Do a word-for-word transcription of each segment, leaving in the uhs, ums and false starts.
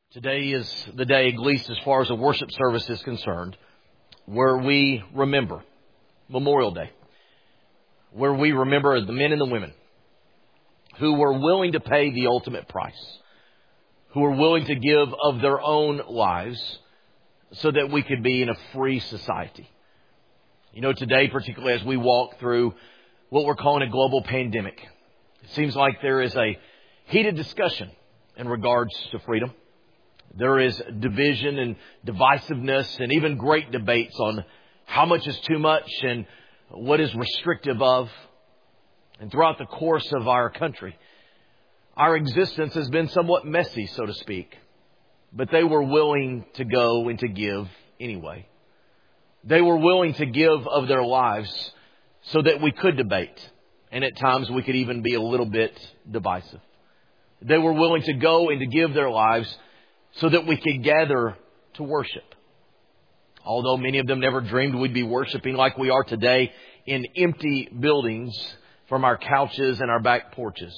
Today is the day, at least as far as a worship service is concerned, where we remember Memorial Day, where we remember the men and the women who were willing to pay the ultimate price, who were willing to give of their own lives so that we could be in a free society. You know, today, particularly as we walk through what we're calling a global pandemic, it seems like there is a heated discussion in regards to freedom. There is division and divisiveness and even great debates on how much is too much and what is restrictive of. And throughout the course of our country, our existence has been somewhat messy, so to speak. But they were willing to go and to give anyway. They were willing to give of their lives so that we could debate. And at times we could even be a little bit divisive. They were willing to go and to give their lives so that we could gather to worship. Although many of them never dreamed we'd be worshiping like we are today in empty buildings from our couches and our back porches.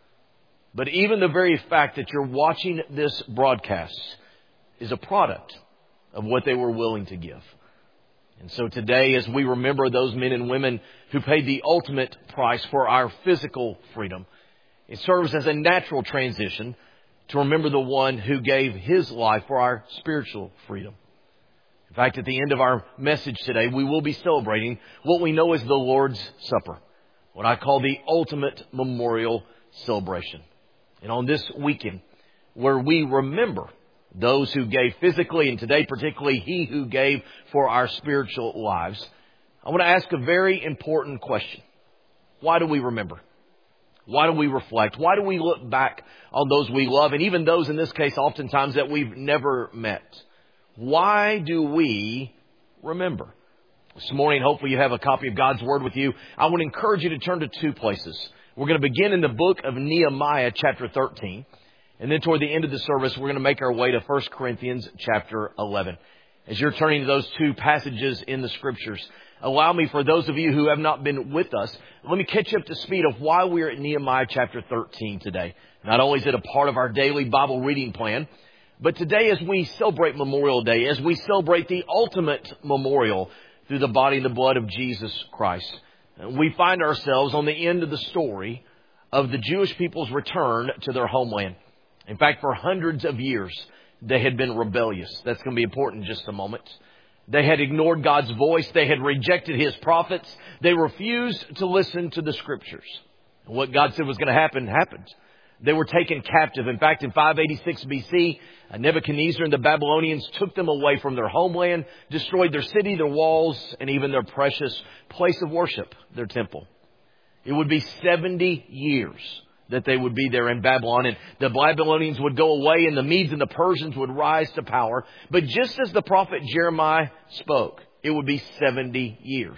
But even the very fact that you're watching this broadcast is a product of what they were willing to give. And so today, as we remember those men and women who paid the ultimate price for our physical freedom, it serves as a natural transition to remember the one who gave his life for our spiritual freedom. In fact, at the end of our message today, we will be celebrating what we know as the Lord's Supper, what I call the ultimate memorial celebration. And on this weekend, where we remember those who gave physically, and today particularly he who gave for our spiritual lives, I want to ask a very important question. Why do we remember? Why do we reflect? Why do we look back on those we love, and even those in this case oftentimes that we've never met? Why do we remember? This morning, hopefully you have a copy of God's Word with you. I want to encourage you to turn to two places. We're going to begin in the book of Nehemiah, chapter thirteen. And then toward the end of the service, we're going to make our way to First Corinthians, chapter eleven. As you're turning to those two passages in the Scriptures, allow me, for those of you who have not been with us, let me catch you up to speed of why we're at Nehemiah chapter thirteen today. Not only is it a part of our daily Bible reading plan, but today as we celebrate Memorial Day, as we celebrate the ultimate memorial through the body and the blood of Jesus Christ, we find ourselves on the end of the story of the Jewish people's return to their homeland. In fact, for hundreds of years, they had been rebellious. That's going to be important in just a moment. They had ignored God's voice. They had rejected His prophets. They refused to listen to the Scriptures. And what God said was going to happen, happened. They were taken captive. In fact, in five eighty-six B C, Nebuchadnezzar and the Babylonians took them away from their homeland, destroyed their city, their walls, and even their precious place of worship, their temple. It would be seventy years that they would be there in Babylon, and the Babylonians would go away and the Medes and the Persians would rise to power. But just as the prophet Jeremiah spoke, it would be seventy years.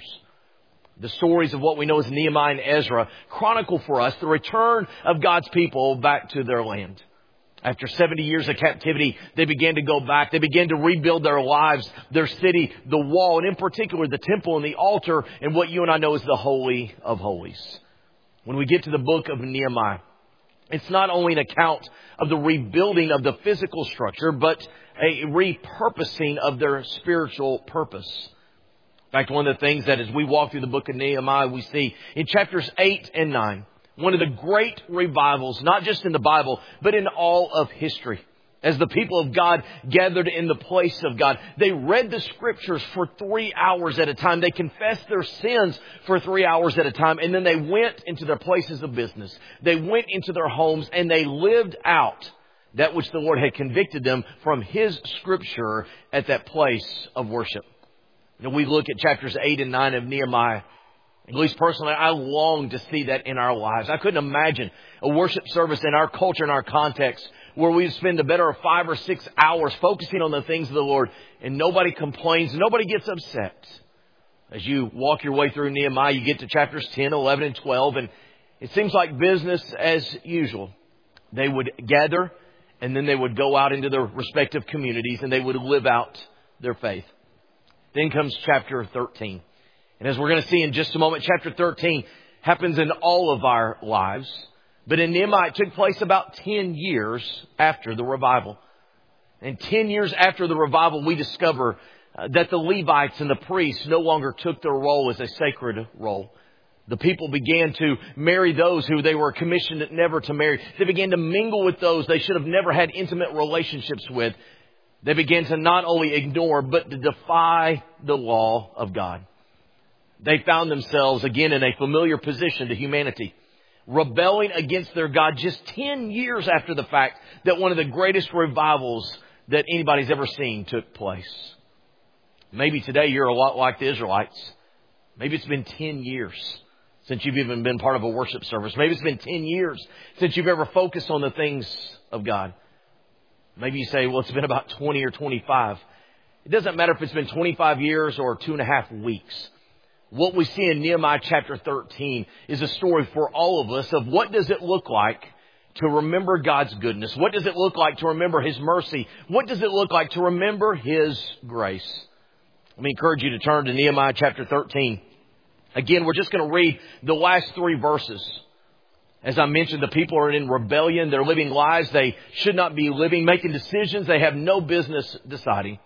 The stories of what we know as Nehemiah and Ezra chronicle for us the return of God's people back to their land. After seventy years of captivity, they began to go back. They began to rebuild their lives, their city, the wall, and in particular the temple and the altar, and what you and I know as the Holy of Holies. When we get to the book of Nehemiah, it's not only an account of the rebuilding of the physical structure, but a repurposing of their spiritual purpose. In fact, one of the things that as we walk through the book of Nehemiah, we see in chapters eight and nine, one of the great revivals, not just in the Bible, but in all of history. As the people of God gathered in the place of God, they read the Scriptures for three hours at a time. They confessed their sins for three hours at a time. And then they went into their places of business. They went into their homes and they lived out that which the Lord had convicted them from His Scripture at that place of worship. You know, we look at chapters eight and nine of Nehemiah. At least personally, I long to see that in our lives. I couldn't imagine a worship service in our culture, in our context, where we spend the better of five or six hours focusing on the things of the Lord and nobody complains, nobody gets upset. As you walk your way through Nehemiah, you get to chapters ten, eleven, and twelve, and it seems like business as usual. They would gather and then they would go out into their respective communities and they would live out their faith. Then comes chapter thirteen. And as we're going to see in just a moment, chapter thirteen happens in all of our lives. But in Nehemiah, it took place about ten years after the revival. And ten years after the revival, we discover uh, that the Levites and the priests no longer took their role as a sacred role. The people began to marry those who they were commissioned never to marry. They began to mingle with those they should have never had intimate relationships with. They began to not only ignore, but to defy the law of God. They found themselves again in a familiar position to humanity, rebelling against their God just ten years after the fact that one of the greatest revivals that anybody's ever seen took place. Maybe today you're a lot like the Israelites. Maybe it's been ten years since you've even been part of a worship service. Maybe it's been ten years since you've ever focused on the things of God. Maybe you say, well, it's been about twenty or twenty-five. It doesn't matter if it's been twenty-five years or two and a half weeks. What we see in Nehemiah chapter thirteen is a story for all of us of what does it look like to remember God's goodness? What does it look like to remember His mercy? What does it look like to remember His grace? Let me encourage you to turn to Nehemiah chapter thirteen. Again, we're just going to read the last three verses. As I mentioned, the people are in rebellion. They're living lives they should not be living, making decisions they have no business deciding.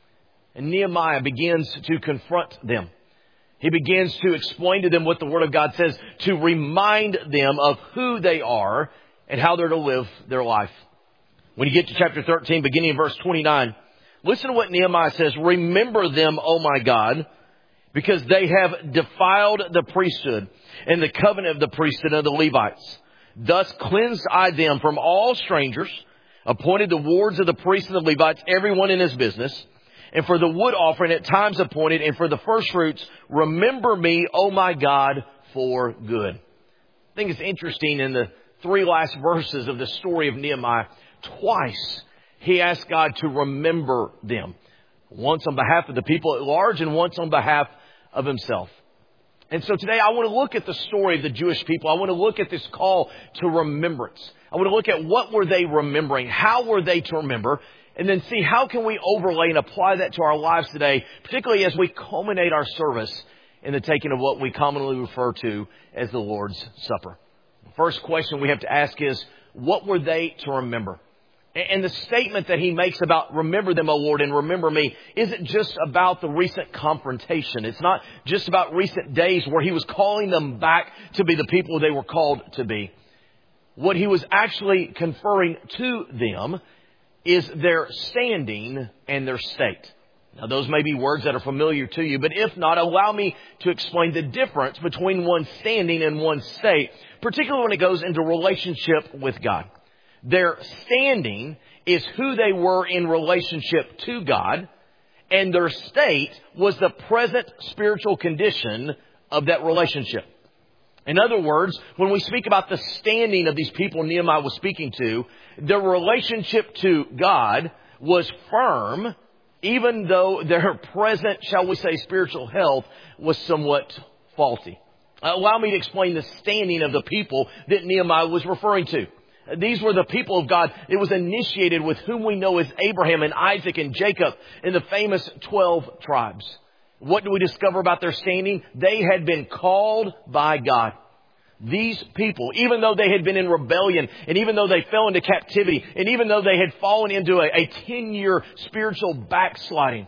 And Nehemiah begins to confront them. He begins to explain to them what the Word of God says, to remind them of who they are and how they're to live their life. When you get to chapter thirteen, beginning in verse twenty-nine, listen to what Nehemiah says. Remember them, O my God, because they have defiled the priesthood and the covenant of the priesthood of the Levites. Thus cleansed I them from all strangers, appointed the wards of the priests and the Levites, everyone in his business. And for the wood offering at times appointed, and for the first fruits, remember me, O my God, for good. I think it's interesting in the three last verses of the story of Nehemiah, twice he asked God to remember them. Once on behalf of the people at large and once on behalf of himself. And so today I want to look at the story of the Jewish people. I want to look at this call to remembrance. I want to look at what were they remembering? How were they to remember? And then see how can we overlay and apply that to our lives today, particularly as we culminate our service in the taking of what we commonly refer to as the Lord's Supper. The first question we have to ask is, what were they to remember? And the statement that he makes about remember them, O Lord, and remember me, isn't just about the recent confrontation. It's not just about recent days where he was calling them back to be the people they were called to be. What he was actually conferring to them is their standing and their state. Now, those may be words that are familiar to you, but if not, allow me to explain the difference between one's standing and one's state, particularly when it goes into relationship with God. Their standing is who they were in relationship to God, and their state was the present spiritual condition of that relationship. In other words, when we speak about the standing of these people Nehemiah was speaking to, their relationship to God was firm, even though their present, shall we say, spiritual health was somewhat faulty. Uh, allow me to explain the standing of the people that Nehemiah was referring to. These were the people of God. It was initiated with whom we know as Abraham and Isaac and Jacob in the famous twelve tribes. What do we discover about their standing? They had been called by God. These people, even though they had been in rebellion, and even though they fell into captivity, and even though they had fallen into a, a ten-year spiritual backsliding,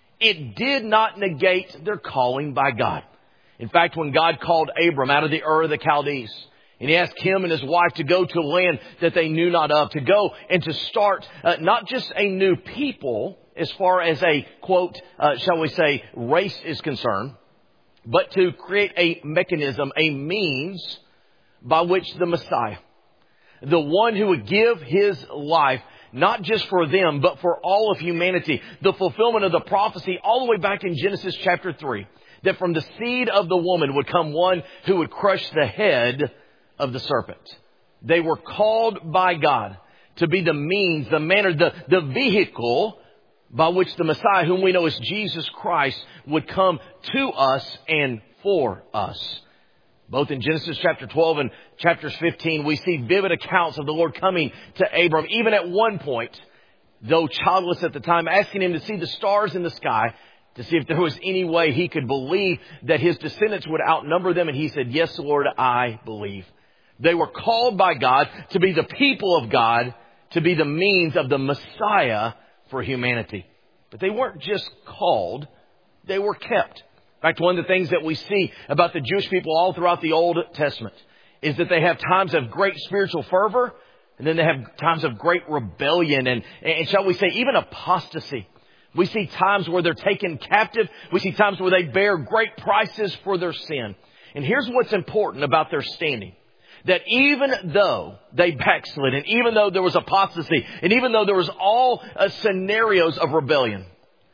it did not negate their calling by God. In fact, when God called Abram out of the Ur of the Chaldees, and he asked him and his wife to go to a land that they knew not of, to go and to start uh, not just a new people as far as a, quote, uh, shall we say, race is concerned, but to create a mechanism, a means by which the Messiah, the one who would give his life, not just for them, but for all of humanity, the fulfillment of the prophecy all the way back in Genesis chapter three, that from the seed of the woman would come one who would crush the head of the serpent. They were called by God to be the means, the manner, the, the vehicle by which the Messiah, whom we know as Jesus Christ, would come to us and for us. Both in Genesis chapter twelve and chapter fifteen, we see vivid accounts of the Lord coming to Abram, even at one point, though childless at the time, asking him to see the stars in the sky, to see if there was any way he could believe that his descendants would outnumber them. And he said, yes, Lord, I believe. They were called by God to be the people of God, to be the means of the Messiah for humanity. But they weren't just called, they were kept. In fact, one of the things that we see about the Jewish people all throughout the Old Testament is that they have times of great spiritual fervor, and then they have times of great rebellion and, and shall we say, even apostasy. We see times where they're taken captive. We see times where they bear great prices for their sin. And here's what's important about their standing. That even though they backslid, and even though there was apostasy, and even though there was all uh, scenarios of rebellion,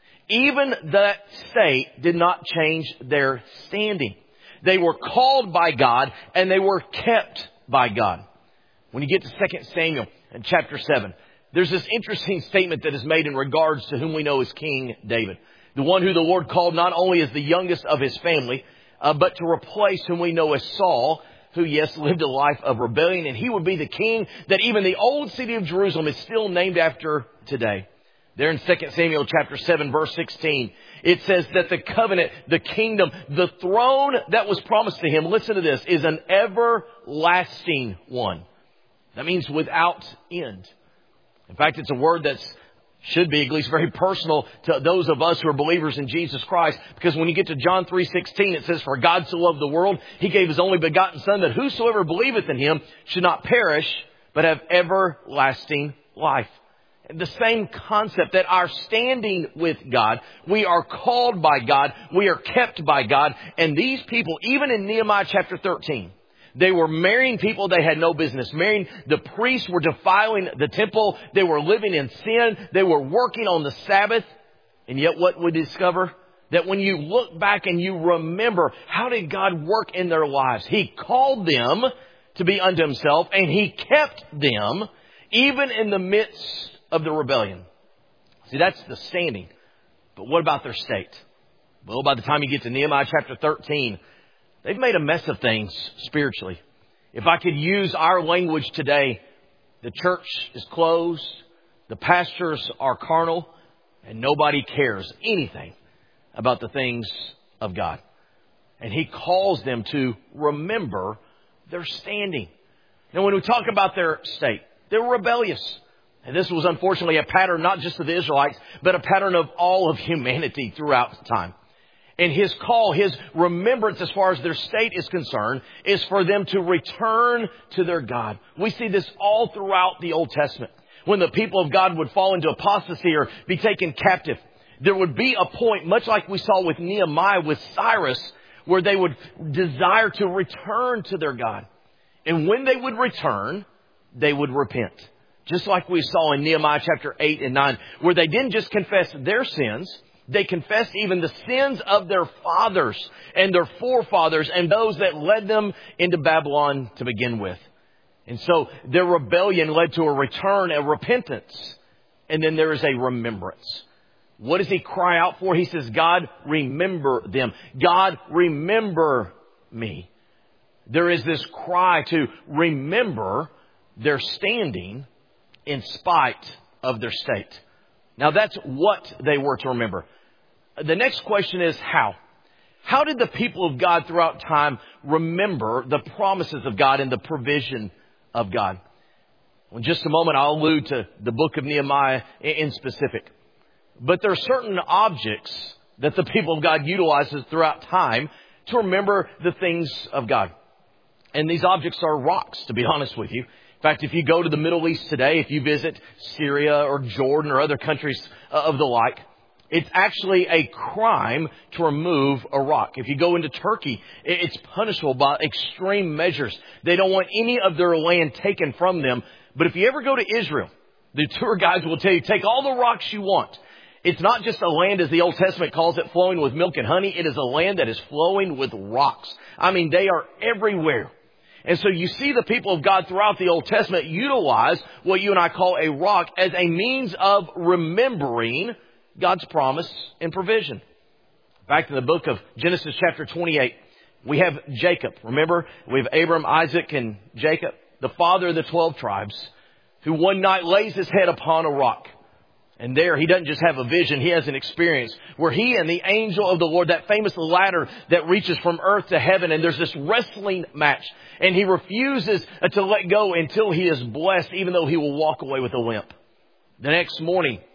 even that state did not change their standing. They were called by God, and they were kept by God. When you get to Second Samuel in chapter seven, there's this interesting statement that is made in regards to whom we know as King David. The one who the Lord called not only as the youngest of his family, uh, but to replace whom we know as Saul, who, yes, lived a life of rebellion, and he would be the king that even the old city of Jerusalem is still named after today. There in Second Samuel chapter seven, verse sixteen, it says that the covenant, the kingdom, the throne that was promised to him, listen to this, is an everlasting one. That means without end. In fact, it's a word that should be at least very personal to those of us who are believers in Jesus Christ. Because when you get to John three sixteen, it says, "For God so loved the world, He gave His only begotten Son, that whosoever believeth in Him should not perish, but have everlasting life." And the same concept that our standing with God, we are called by God, we are kept by God. And these people, even in Nehemiah chapter thirteen, they were marrying people they had no business marrying. The priests were defiling the temple. They were living in sin. They were working on the Sabbath. And yet what we discover? That when you look back and you remember, how did God work in their lives? He called them to be unto Himself, and He kept them even in the midst of the rebellion. See, that's the standing. But what about their state? Well, by the time you get to Nehemiah chapter thirteen, they've made a mess of things spiritually. If I could use our language today, the church is closed, the pastors are carnal, and nobody cares anything about the things of God. And He calls them to remember their standing. Now, when we talk about their state, they're rebellious. And this was unfortunately a pattern not just of the Israelites, but a pattern of all of humanity throughout time. And His call, His remembrance as far as their state is concerned, is for them to return to their God. We see this all throughout the Old Testament. When the people of God would fall into apostasy or be taken captive, there would be a point, much like we saw with Nehemiah, with Cyrus, where they would desire to return to their God. And when they would return, they would repent. Just like we saw in Nehemiah chapter eight and nine, where they didn't just confess their sins, they confessed even the sins of their fathers and their forefathers and those that led them into Babylon to begin with. And so their rebellion led to a return, a repentance, and then there is a remembrance. What does He cry out for? He says, "God, remember them. God, remember me." There is this cry to remember their standing in spite of their state. Now that's what they were to remember. The next question is how? How did the people of God throughout time remember the promises of God and the provision of God? Well, in just a moment, I'll allude to the book of Nehemiah in specific. But there are certain objects that the people of God utilizes throughout time to remember the things of God. And these objects are rocks, to be honest with you. In fact, if you go to the Middle East today, if you visit Syria or Jordan or other countries of the like, it's actually a crime to remove a rock. If you go into Turkey, it's punishable by extreme measures. They don't want any of their land taken from them. But if you ever go to Israel, the tour guides will tell you, take all the rocks you want. It's not just a land, as the Old Testament calls it, flowing with milk and honey. It is a land that is flowing with rocks. I mean, they are everywhere. And so you see the people of God throughout the Old Testament utilize what you and I call a rock as a means of remembering God's promise and provision. Back in the book of Genesis chapter twenty-eight, we have Jacob. Remember, we have Abram, Isaac, and Jacob, the father of the twelve tribes, who one night lays his head upon a rock. And there, he doesn't just have a vision, he has an experience where he and the angel of the Lord, that famous ladder that reaches from earth to heaven, and there's this wrestling match. And he refuses to let go until he is blessed, even though he will walk away with a limp. The next morning,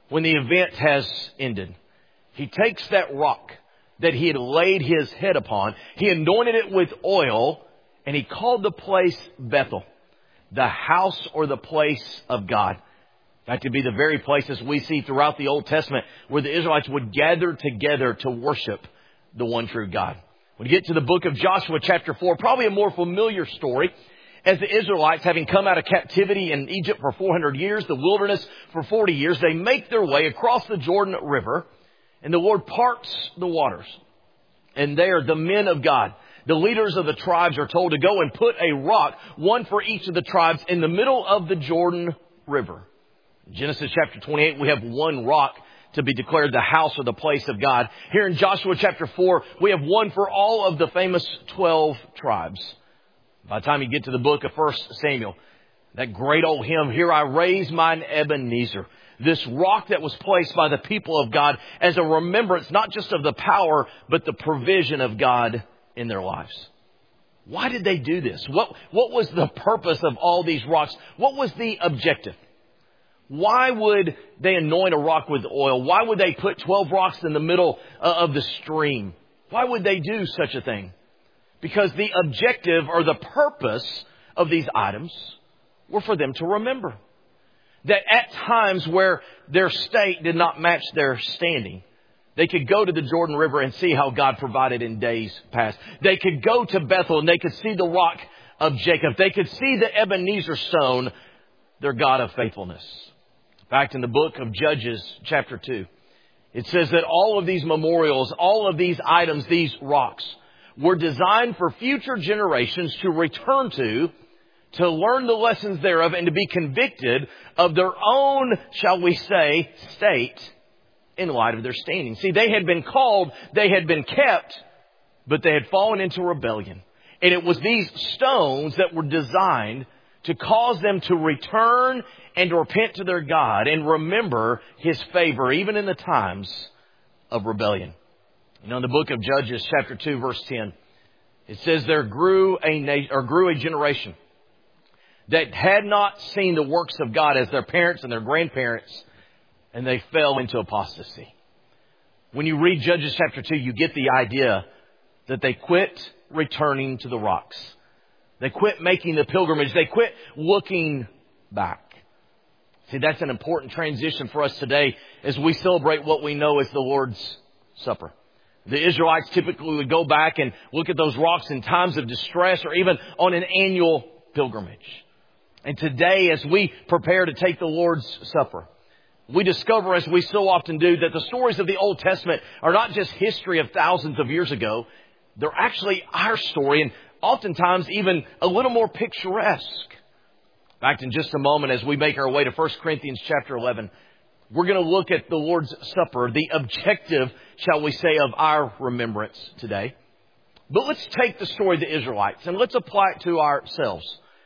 when the event has ended, he takes that rock that he had laid his head upon, he anointed it with oil, and he called the place Bethel, the house or the place of God. That could be the very places we see throughout the Old Testament where the Israelites would gather together to worship the one true God. When you get to the book of Joshua chapter four, probably a more familiar story, as the Israelites, having come out of captivity in Egypt for four hundred years, the wilderness for forty years, they make their way across the Jordan River, and the Lord parts the waters. And there, the men of God, the leaders of the tribes, are told to go and put a rock, one for each of the tribes, in the middle of the Jordan River. In Genesis chapter twenty-eight, we have one rock to be declared the house or the place of God. Here in Joshua chapter four, we have one for all of the famous twelve tribes. By the time you get to the book of First Samuel, that great old hymn, "Here I raise mine Ebenezer," this rock that was placed by the people of God as a remembrance, not just of the power, but the provision of God in their lives. Why did they do this? What, what was the purpose of all these rocks? What was the objective? Why would they anoint a rock with oil? Why would they put twelve rocks in the middle of the stream? Why would they do such a thing? Because the objective or the purpose of these items were for them to remember that at times where their state did not match their standing, they could go to the Jordan River and see how God provided in days past. They could go to Bethel and they could see the rock of Jacob. They could see the Ebenezer stone, their God of faithfulness. In fact, in the book of Judges, chapter two, it says that all of these memorials, all of these items, these rocks, were designed for future generations to return to, to learn the lessons thereof, and to be convicted of their own, shall we say, state in light of their standing. See, they had been called, they had been kept, but they had fallen into rebellion. And it was these stones that were designed to cause them to return and to repent to their God and remember His favor, even in the times of rebellion. You know, in the book of Judges, chapter two, verse ten, it says there grew a na- or grew a generation that had not seen the works of God as their parents and their grandparents, and they fell into apostasy. When you read Judges chapter two, you get the idea that they quit returning to the rocks. They quit making the pilgrimage. They quit looking back. See, that's an important transition for us today as we celebrate what we know as the Lord's Supper. The Israelites typically would go back and look at those rocks in times of distress or even on an annual pilgrimage. And today, as we prepare to take the Lord's Supper, we discover, as we so often do, that the stories of the Old Testament are not just history of thousands of years ago. They're actually our story, and oftentimes even a little more picturesque. In fact, in just a moment, as we make our way to First Corinthians chapter eleven, we're going to look at the Lord's Supper, the objective, shall we say, of our remembrance today. But let's take the story of the Israelites and let's apply it to ourselves.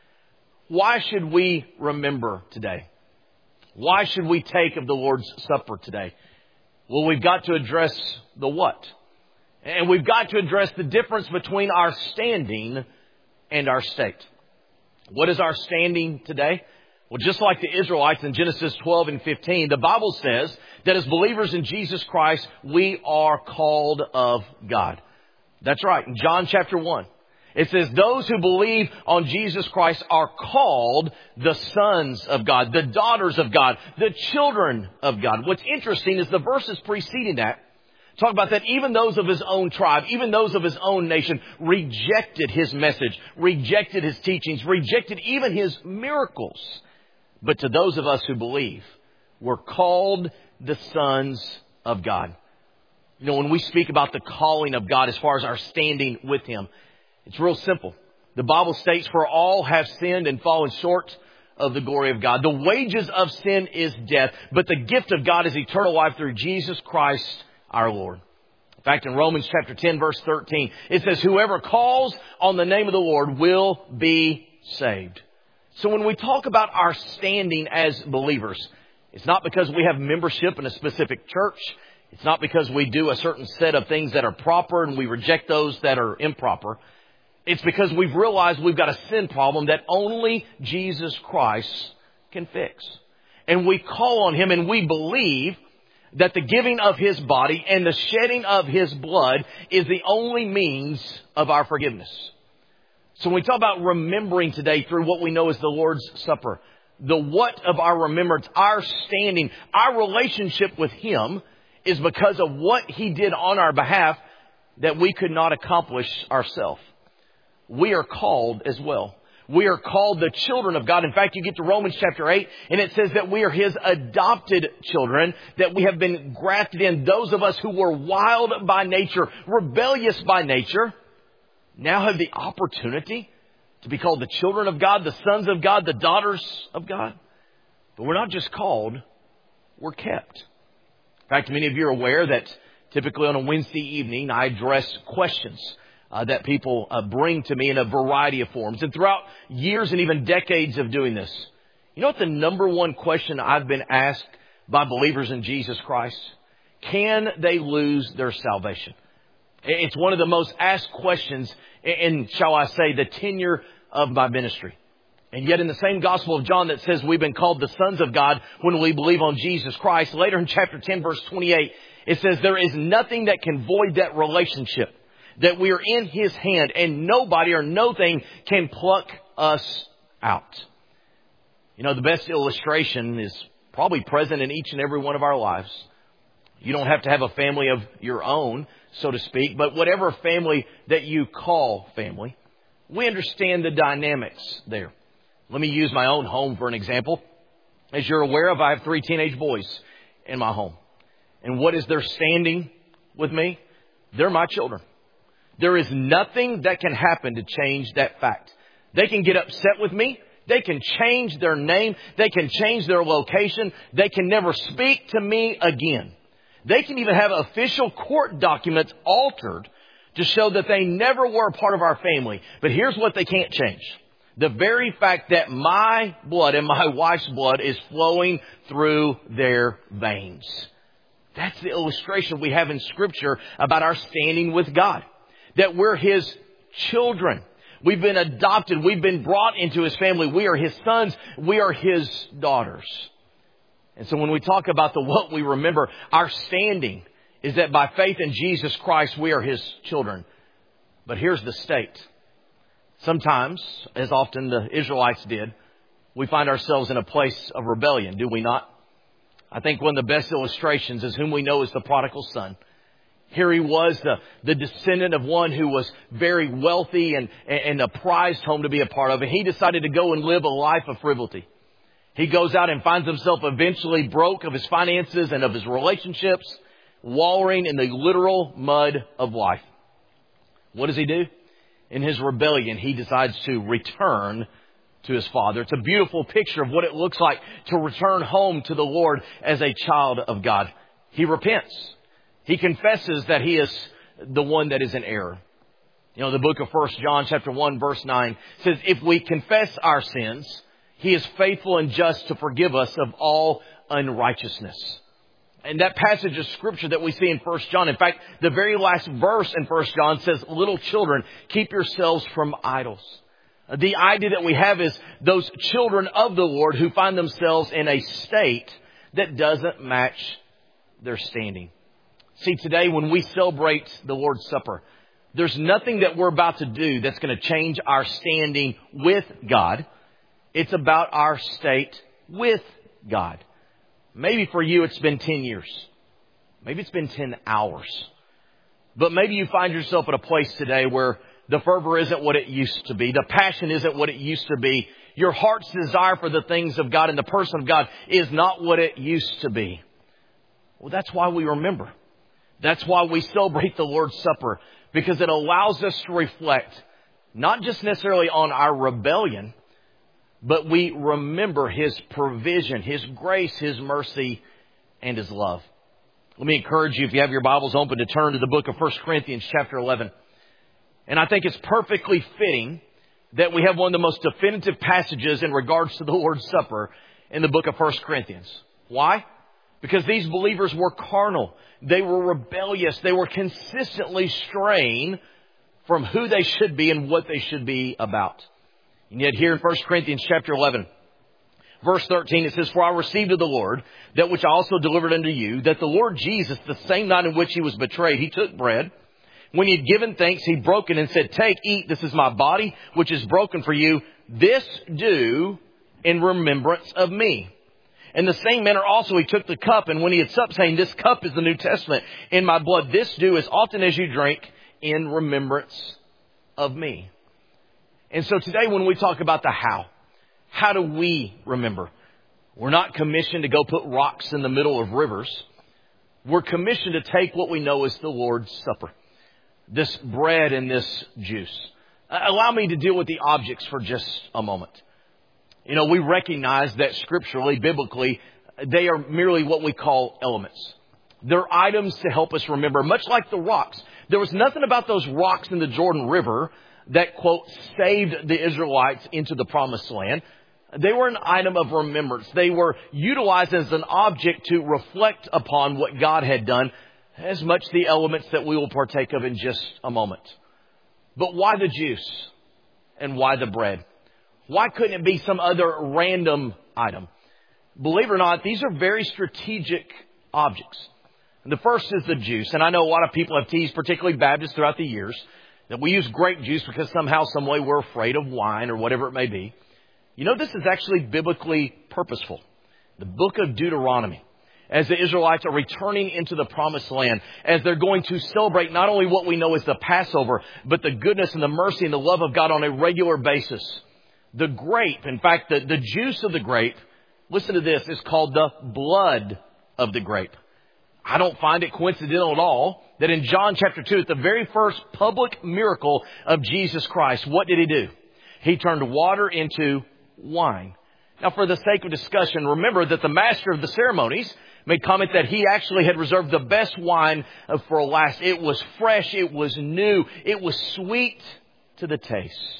Why should we remember today? Why should we take of the Lord's Supper today? Well, we've got to address the what. And we've got to address the difference between our standing and our state. What is our standing today? Well, just like the Israelites in Genesis twelve and fifteen, the Bible says that as believers in Jesus Christ, we are called of God. That's right. In John chapter one, it says those who believe on Jesus Christ are called the sons of God, the daughters of God, the children of God. What's interesting is the verses preceding that talk about that even those of his own tribe, even those of his own nation rejected his message, rejected his teachings, rejected even his miracles. But to those of us who believe, we're called the sons of God. You know, when we speak about the calling of God as far as our standing with Him, it's real simple. The Bible states, for all have sinned and fallen short of the glory of God. The wages of sin is death, but the gift of God is eternal life through Jesus Christ our Lord. In fact, in Romans chapter ten, verse thirteen, it says, whoever calls on the name of the Lord will be saved. So when we talk about our standing as believers, it's not because we have membership in a specific church. It's not because we do a certain set of things that are proper and we reject those that are improper. It's because we've realized we've got a sin problem that only Jesus Christ can fix. and we call on Him and we believe that the giving of His body and the shedding of His blood is the only means of our forgiveness. So when we talk about remembering today through what we know as the Lord's Supper, the what of our remembrance, our standing, our relationship with Him is because of what He did on our behalf that we could not accomplish ourselves. We are called as well. We are called the children of God. In fact, you get to Romans chapter eight, and it says that we are His adopted children, that we have been grafted in. Those of us who were wild by nature, rebellious by nature, now have the opportunity to be called the children of God, the sons of God, the daughters of God. But we're not just called, we're kept. In fact, many of you are aware that typically on a Wednesday evening, I address questions uh, that people uh, bring to me in a variety of forms. And throughout years and even decades of doing this, you know what the number one question I've been asked by believers in Jesus Christ? Can they lose their salvation? It's one of the most asked questions in, shall I say, the tenure of my ministry. And yet in the same Gospel of John that says we've been called the sons of God when we believe on Jesus Christ, later in chapter ten, verse twenty-eight, it says there is nothing that can void that relationship, that we are in His hand and nobody or nothing can pluck us out. You know, the best illustration is probably present in each and every one of our lives. You don't have to have a family of your own, so to speak, but whatever family that you call family, we understand the dynamics there. Let me use my own home for an example. As you're aware of, I have three teenage boys in my home. And what is their standing with me? They're my children. There is nothing that can happen to change that fact. They can get upset with me. They can change their name. They can change their location. They can never speak to me again. They can even have official court documents altered to show that they never were a part of our family. But here's what they can't change. The very fact that my blood and my wife's blood is flowing through their veins. That's the illustration we have in Scripture about our standing with God. That we're His children. We've been adopted. We've been brought into His family. We are His sons. We are His daughters. And so when we talk about the what we remember, our standing is that by faith in Jesus Christ, we are His children. But here's the state. Sometimes, as often the Israelites did, we find ourselves in a place of rebellion, do we not? I think one of the best illustrations is whom we know as the prodigal son. Here he was, the, the descendant of one who was very wealthy and, and a prized home to be a part of. And he decided to go and live a life of frivolity. He goes out and finds himself eventually broke of his finances and of his relationships, wallowing in the literal mud of life. What does he do? In his rebellion, he decides to return to his father. It's a beautiful picture of what it looks like to return home to the Lord as a child of God. He repents. He confesses that he is the one that is in error. You know, the book of First John chapter one verse nine says, if we confess our sins, He is faithful and just to forgive us of all unrighteousness. And that passage of Scripture that we see in First John, in fact, the very last verse in First John says, little children, keep yourselves from idols. The idea that we have is those children of the Lord who find themselves in a state that doesn't match their standing. See, today when we celebrate the Lord's Supper, there's nothing that we're about to do that's going to change our standing with God. It's about our state with God. Maybe for you it's been ten years. Maybe it's been ten hours. But maybe you find yourself at a place today where the fervor isn't what it used to be. The passion isn't what it used to be. Your heart's desire for the things of God and the person of God is not what it used to be. Well, that's why we remember. That's why we celebrate the Lord's Supper, because it allows us to reflect not just necessarily on our rebellion, but we remember His provision, His grace, His mercy, and His love. Let me encourage you, if you have your Bibles open, to turn to the book of First Corinthians chapter eleven. And I think it's perfectly fitting that we have one of the most definitive passages in regards to the Lord's Supper in the book of First Corinthians. Why? Because these believers were carnal. They were rebellious. They were consistently straying from who they should be and what they should be about. And yet here in First Corinthians chapter eleven, verse thirteen, it says, "For I received of the Lord that which I also delivered unto you, that the Lord Jesus, the same night in which he was betrayed, he took bread. When he had given thanks, he broke it and said, 'Take, eat, this is my body, which is broken for you. This do in remembrance of me.' In the same manner also he took the cup, and when he had supped, saying, 'This cup is the New Testament in my blood. This do as often as you drink in remembrance of me.'" And so today when we talk about the how, how do we remember? We're not commissioned to go put rocks in the middle of rivers. We're commissioned to take what we know as the Lord's Supper, this bread and this juice. Allow me to deal with the objects for just a moment. You know, we recognize that scripturally, biblically, they are merely what we call elements. They're items to help us remember, much like the rocks. There was nothing about those rocks in the Jordan River that, quote, saved the Israelites into the promised land. They were an item of remembrance. They were utilized as an object to reflect upon what God had done, as much the elements that we will partake of in just a moment. But why the juice? And why the bread? Why couldn't it be some other random item? Believe it or not, these are very strategic objects. And the first is the juice. And I know a lot of people have teased, particularly Baptists throughout the years, that we use grape juice because somehow, some way we're afraid of wine or whatever it may be. You know, this is actually biblically purposeful. The book of Deuteronomy, as the Israelites are returning into the promised land, as they're going to celebrate not only what we know as the Passover, but the goodness and the mercy and the love of God on a regular basis. The grape, in fact, the, the juice of the grape, listen to this, is called the blood of the grape. I don't find it coincidental at all that in John chapter two, at the very first public miracle of Jesus Christ, what did he do? He turned water into wine. Now, for the sake of discussion, remember that the master of the ceremonies made comment that he actually had reserved the best wine for last. It was fresh. It was new. It was sweet to the taste.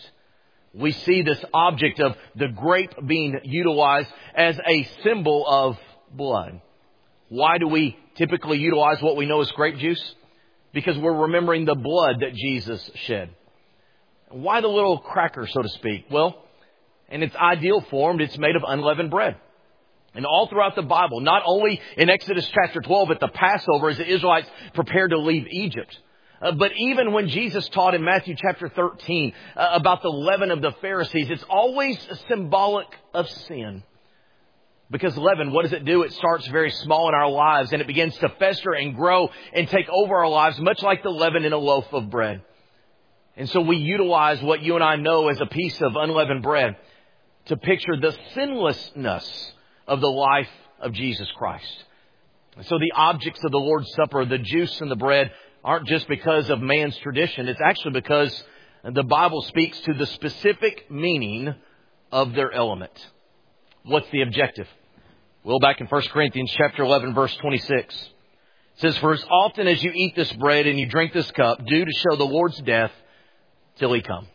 We see this object of the grape being utilized as a symbol of blood. Why do we typically utilize what we know as grape juice? Because we're remembering the blood that Jesus shed. Why the little cracker, so to speak? Well, in its ideal form, it's made of unleavened bread. And all throughout the Bible, not only in Exodus chapter twelve at the Passover as the Israelites prepared to leave Egypt, Uh, but even when Jesus taught in Matthew chapter thirteen uh, about the leaven of the Pharisees, it's always symbolic of sin. Because leaven, what does it do? It starts very small in our lives and it begins to fester and grow and take over our lives, much like the leaven in a loaf of bread. And so we utilize what you and I know as a piece of unleavened bread to picture the sinlessness of the life of Jesus Christ. And so the objects of the Lord's Supper, the juice and the bread, aren't just because of man's tradition. It's actually because the Bible speaks to the specific meaning of their element. What's the objective? Well, back in First Corinthians chapter eleven, verse twenty-six, it says, "For as often as you eat this bread and you drink this cup, do to show the Lord's death till he come."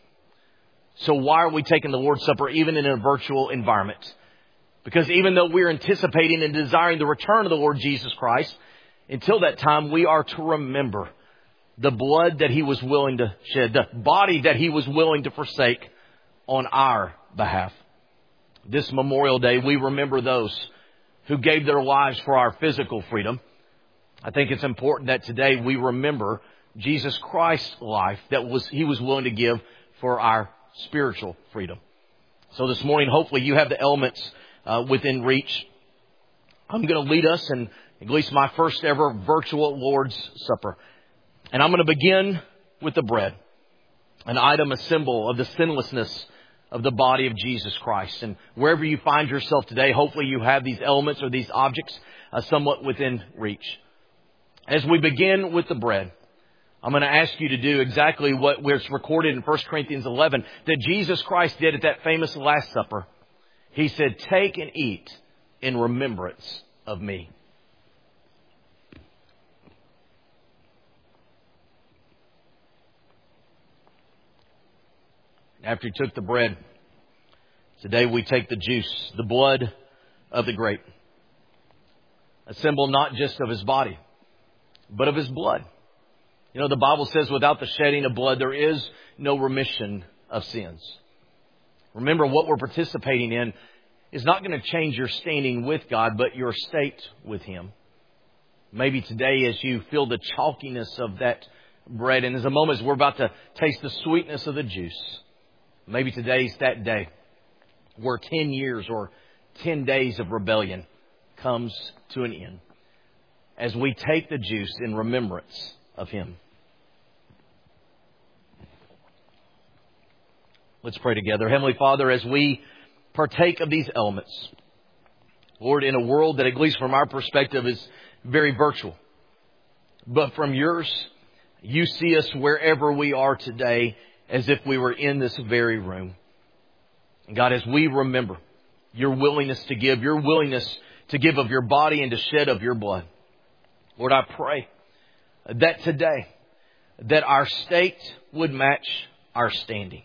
So why are we taking the Lord's Supper even in a virtual environment? Because even though we're anticipating and desiring the return of the Lord Jesus Christ, until that time, we are to remember the blood that he was willing to shed, the body that he was willing to forsake on our behalf. This Memorial Day, we remember those who gave their lives for our physical freedom. I think it's important that today we remember Jesus Christ's life that was he was willing to give for our spiritual freedom. So this morning, hopefully you have the elements uh, within reach. I'm going to lead us in at least my first ever virtual Lord's Supper. And I'm going to begin with the bread, an item, a symbol of the sinlessness of the body of Jesus Christ. And wherever you find yourself today, hopefully you have these elements or these objects uh, somewhat within reach. As we begin with the bread, I'm going to ask you to do exactly what was recorded in First Corinthians eleven that Jesus Christ did at that famous Last Supper. He said, "Take and eat in remembrance of me." After he took the bread, today we take the juice, the blood of the grape. A symbol not just of his body, but of his blood. You know, the Bible says without the shedding of blood, there is no remission of sins. Remember, what we're participating in is not going to change your standing with God, but your state with Him. Maybe today as you feel the chalkiness of that bread, and as a moment as we're about to taste the sweetness of the juice, maybe today's that day where ten years or ten days of rebellion comes to an end as we take the juice in remembrance of Him. Let's pray together. Heavenly Father, as we partake of these elements, Lord, in a world that, at least from our perspective, is very virtual, but from yours, you see us wherever we are today as if we were in this very room. And God, as we remember your willingness to give, your willingness to give of your body and to shed of your blood, Lord, I pray that today, that our state would match our standing.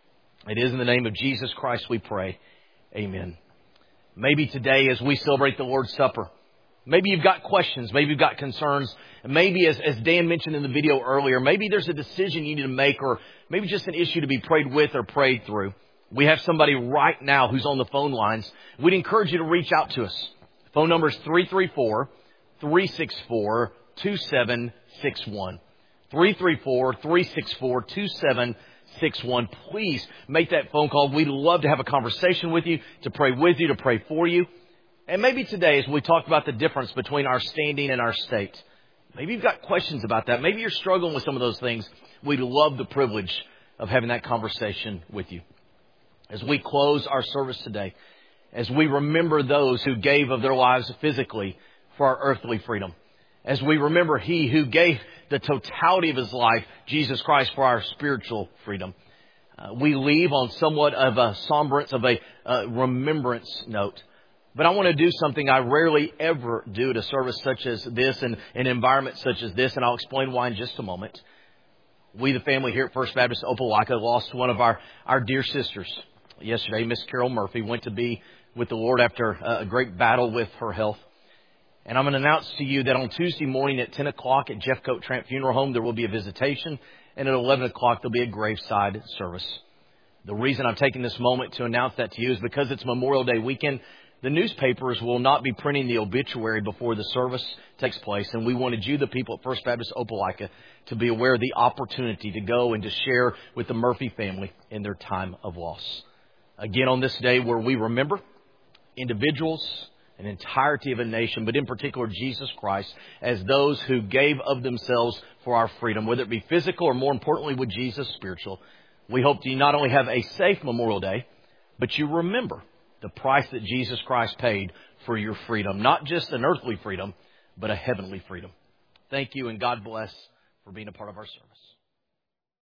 It is in the name of Jesus Christ we pray. Amen. Maybe today as we celebrate the Lord's Supper, maybe you've got questions, maybe you've got concerns, and maybe as, as Dan mentioned in the video earlier, maybe there's a decision you need to make, or maybe just an issue to be prayed with or prayed through. We have somebody right now who's on the phone lines. We'd encourage you to reach out to us. Phone number is three three four, three six four, two seven six one. three three four, three six four, two seven six one. Please make that phone call. We'd love to have a conversation with you, to pray with you, to pray for you. And maybe today, as we talk about the difference between our standing and our state, maybe you've got questions about that. Maybe you're struggling with some of those things. We'd love the privilege of having that conversation with you. As we close our service today, as we remember those who gave of their lives physically for our earthly freedom, as we remember He who gave the totality of His life, Jesus Christ, for our spiritual freedom, uh, we leave on somewhat of a sombrance, of a uh, remembrance note. But I want to do something I rarely ever do at a service such as this and an environment such as this, and I'll explain why in just a moment. We, the family here at First Baptist Opelika, lost one of our, our dear sisters yesterday. Miss Carol Murphy went to be with the Lord after a great battle with her health. And I'm going to announce to you that on Tuesday morning at ten o'clock at Jeffcoat Tramp Funeral Home, there will be a visitation. And at eleven o'clock, there'll be a graveside service. The reason I'm taking this moment to announce that to you is because it's Memorial Day weekend. The newspapers will not be printing the obituary before the service takes place. And we wanted you, the people at First Baptist Opelika, to be aware of the opportunity to go and to share with the Murphy family in their time of loss. Again, on this day where we remember individuals, an entirety of a nation, but in particular Jesus Christ, as those who gave of themselves for our freedom, whether it be physical or, more importantly, with Jesus, spiritual. We hope that you not only have a safe Memorial Day, but you remember the price that Jesus Christ paid for your freedom. Not just an earthly freedom, but a heavenly freedom. Thank you, and God bless for being a part of our service.